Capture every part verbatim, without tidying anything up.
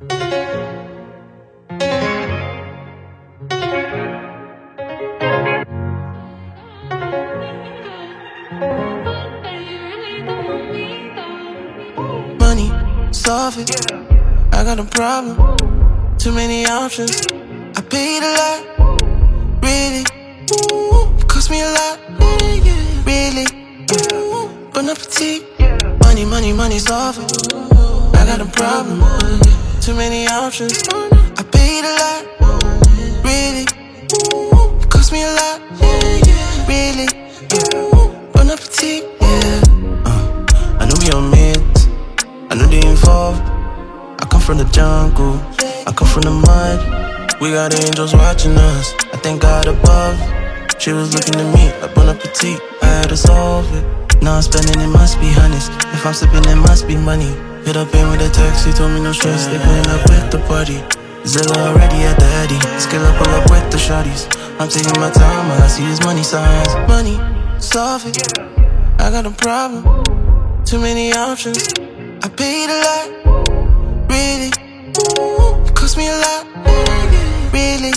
Money, solve it. I got a problem. Too many options. I paid a lot. Really? It cost me a lot. Really? Bon appetit. Money, money, money, solve it. I got a problem. Too many options. I paid a lot. Really? It cost me a lot. Really? Bon appetit. Yeah. Uh, I know we on mids. I know they involved. I come from the jungle. I come from the mud. We got angels watching us. I thank God above. She was looking at me like Bon Appetit. I had to solve it. Now I'm spending, it must be honest. If I'm sipping, it must be money. Hit up in with a text, he told me no stress. They pulling up with the party. Zilla already at the Eddie. Skill up, pull up with the shorties. I'm taking my time, all I see is money signs. Money, solve it. I got a problem. Too many options. I paid a lot. Really? It cost me a lot. Really?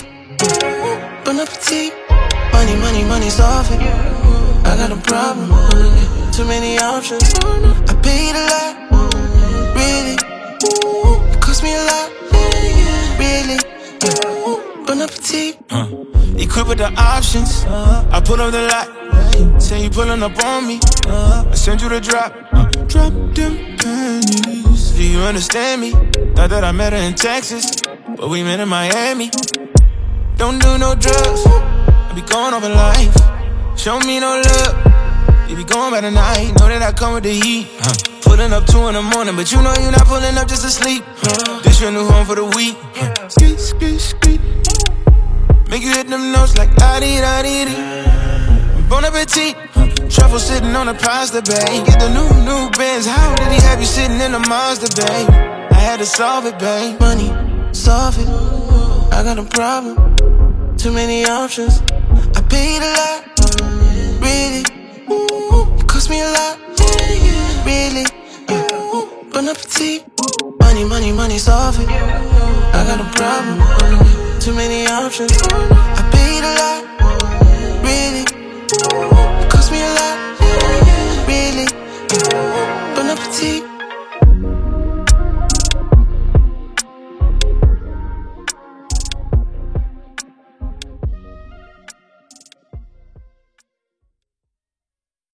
Bon appetit. Money, money, money, solve it. I got a problem. Too many options. I paid a lot. Really? It cost me a lot. Really? Bon appetit. Uh, equipped with the options. I pull up the lot. Say you pulling up on me. I send you the drop. Uh, drop them pennies. Do you understand me? Thought that I met her in Texas, but we met in Miami. Don't do no drugs. I be going over life. Show me no love. You be going by the night. Know that I come with the heat. Huh. Pulling up two in the morning, but you know you're not pulling up just to sleep. Huh. This your new home for the week. Huh. Skit, skit, skit. Make you hit them notes like la-dee-da-dee-dee. Bon appetit. Huh. Truffle sitting on the pasta bay. Get the new, new Benz. How did he have you sitting in the Mazda, babe? I had to solve it, babe. Money, solve it. I got a problem. Too many options. I paid a lot. Really? It cost me a lot. Really? Bon appetit. Money, money, money, solve it. I got a problem. Too many options. I paid a lot. Really?